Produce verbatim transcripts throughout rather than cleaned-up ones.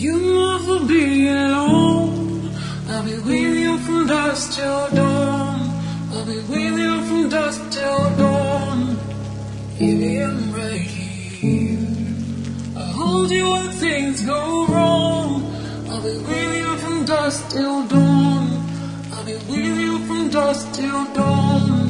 You'll never be alone. I'll be with you from dusk till dawn. I'll be with you from dusk till dawn. Baby, I'm right here. I'll hold you when things go wrong. I'll be with you from dusk till dawn. I'll be with you from dusk till dawn.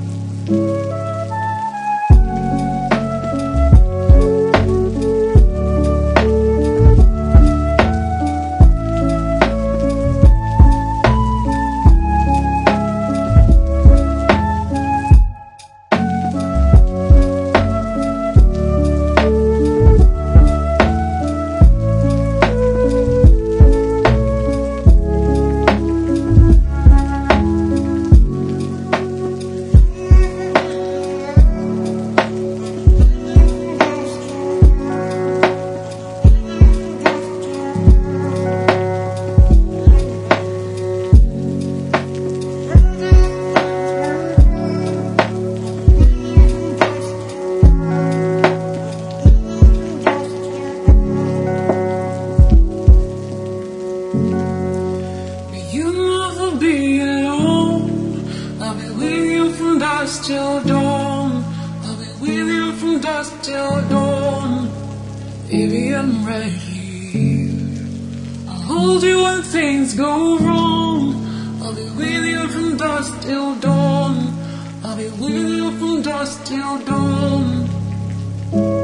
Till dawn, I'll be with you from dusk till dawn. Baby, I'm right here. I'll hold you when things go wrong. I'll be with you from dusk till dawn. I'll be with you from dusk till dawn.